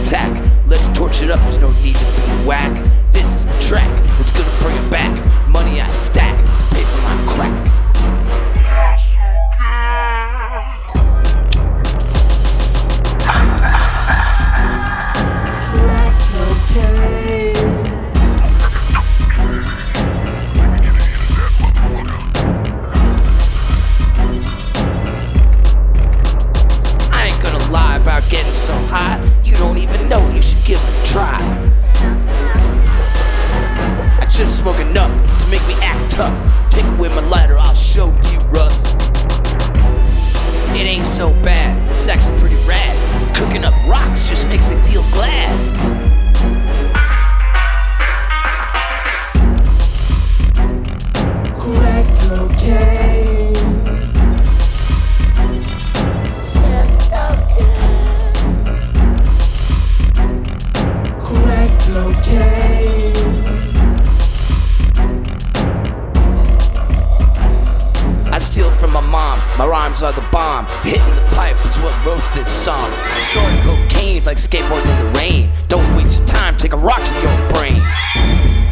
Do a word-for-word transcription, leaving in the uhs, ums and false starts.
attack. Let's torch it up, there's no need to be whack. This is the track that's gonna bring it back. Money I stack to pay for my crack. Getting so hot, you don't even know, you should give it a try. I just smoke enough to make me act tough. Take away my lighter, I'll show you rough. It ain't so bad, it's actually pretty rad. Cooking up rocks just makes me feel glad. Crack cocaine. I steal from my mom, my rhymes are the bomb. Hitting the pipe is what wrote this song. Snorting cocaine's like skateboarding in the rain. Don't waste your time, take a rock to your brain.